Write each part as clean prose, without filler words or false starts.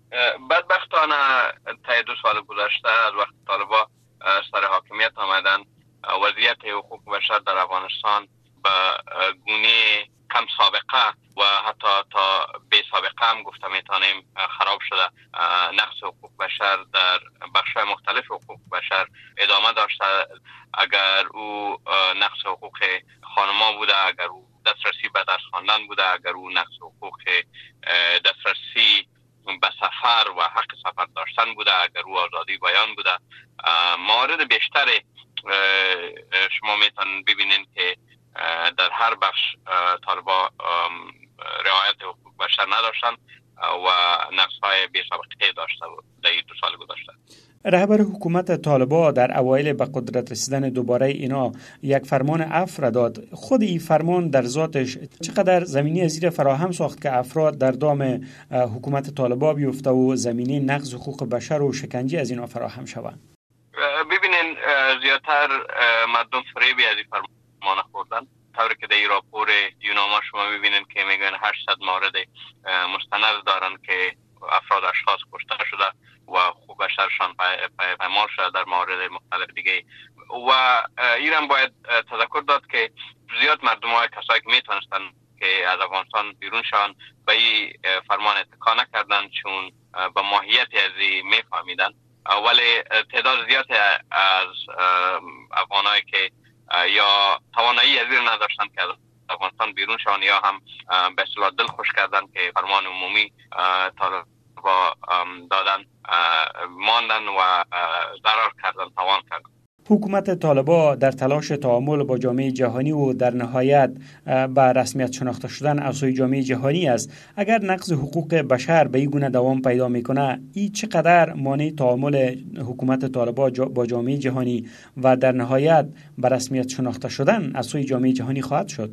بدبختانه طی 2 سال گذشته از وقت طالبا سر حاکمیت آمدن، وضعیت حقوق بشر در افغانستان به گونه کم سابقه و حتی تا بی سابقه هم گفته میتونیم خراب شده. نقص حقوق بشر در بخش‌های مختلف حقوق بشر ادامه داشته. اگر او نقص حقوق خانما بوده، اگر او دسترسی به درس خواندن بوده، اگر او نقص حقوق دسترسی به سفر و حق سفر داشتن بوده، اگر او آزادی بیان بوده، موارد بیشتر شما میتونید ببینید که در هر بخش طالبا رعایت حقوق بشر نداشتن و نقص‌های بی‌سابقه داشته بود در این 2 سال گذشته. رهبر حکومت طالبا در اوایل به قدرت رسیدن دوباره اینا یک فرمان عفو داد. خود این فرمان در ذاتش چقدر زمینه زیر فراهم ساخت که افراد در دام حکومت طالبا بیفته و زمینه نقض حقوق بشر و شکنجه از اینا فراهم شود؟ ببینین زیادتر مردم فریبی از این فرمان خوردن، طوری که در این راپور یوناما شما ببینین که میگن 800 مورد مستند دارن که افراد اشخاص کشته شده و حقوق بشرشان پایمال شده در موارد مختلف دیگه. و ایران باید تذکر داد که زیاد مردم های کسایی که میتونستن که از افغانستان بیرون شوند به این فرمان اتکا نکردن، چون به ماهیت از این میفهمیدن. ولی تعداد زیادی از افغانایی که یا توانایی از این نداشتن که از افغانستان بیرون شوند یا هم به اصطلاح دل خوش کردن که فرمان عمومی طالبا دادن، ماندن و ضرر کردن، تاوان کردن. حکومت طالبا در تلاش تعامل با جامعه جهانی و در نهایت به رسمیت شناخته شدن از سوی جامعه جهانی است. اگر نقض حقوق بشر به این گونه دوام پیدا میکنه، این چقدر مانع تعامل حکومت طالبا با جامعه جهانی و در نهایت به رسمیت شناخته شدن از سوی جامعه جهانی خواهد شد؟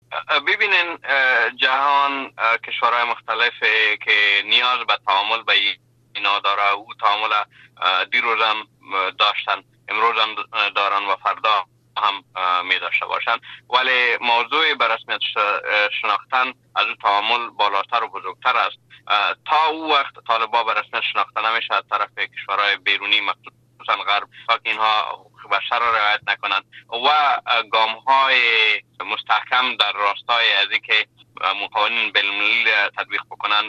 ببینین جهان کشورهای مختلف که نیاز به تعامل به اینا داره، او تعامل دیروز هم داشتن، امروز هم دارن و فردا هم می داشته باشن. ولی موضوع به رسمیت شناختن از او تعامل بالاتر و بزرگتر است. تا او وقت طالبا به رسمیت شناخته نمیشه از طرف کشورهای بیرونی، مخصوصا غرب، تا که اینها حقوق بشر را رعایت نکنند و گام‌های مستحکم در راستای از اینکه قوانین بین‌المللی تطبیق بکنن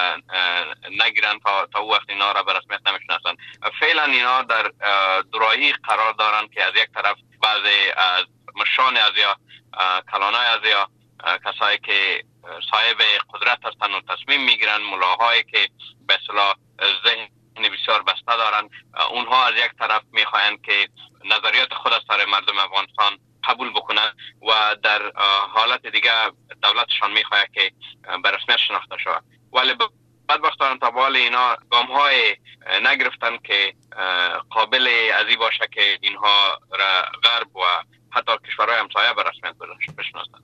نگیرن، تا او وقت اینا را به رسمیت نمیشناسن. فعلا اینا در دوراهی قرار دارن که از یک طرف بعضی از مشان از یا کلانای از یا کسایی که صاحب قدرت هستن و تصمیم میگیرن، ملاهایی که به اصطلاح ذهن بسیار بسته دارن، اونها از یک طرف میخواهند که نظریات خود از سر مردم افغانستان قبول بکنن و در حالت دیگه دولتشان میخواه که به رسمیت شناخته شود. ولی بدبختانه تا به حال اینا گام‌های نگرفتن که قابل ازی باشه که اینها را غرب و حتی کشورهای همسایه به رسمیت بشناسند.